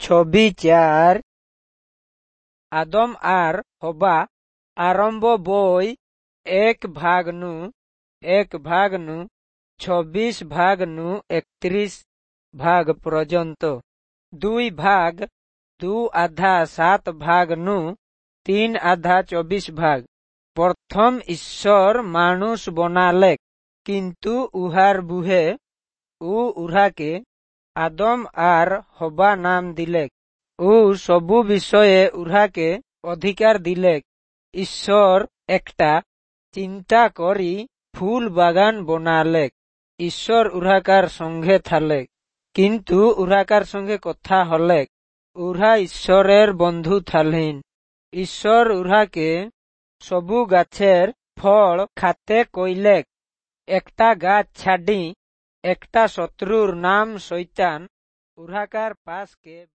4 আদম আর হবা আরম্ভ বই 1:1:26 পর্যন্ত 2:7 প্রথম ঈশ্বর মানুষ বনালেক, কিন্তু উহার বুহে উহাকে আদম আর হবা নাম দিলেক ও সবু বিষয়ে উহাকে অধিকার দিলেক। ঈশ্বর একটা চিন্তা করি ফুল বাগান বনালেক। ঈশ্বর উহাকার সঙ্গে থালেক, কিন্তু উহাকার সঙ্গে কথা হলেক। উহা ঈশ্বরের বন্ধু থালিন। ঈশ্বর উহাকে সবু গাছের ফল খাতে কইলেক, একটা গাছ ছাড়ি একটা শত্রুর নাম শয়তান উহাকার পাশকে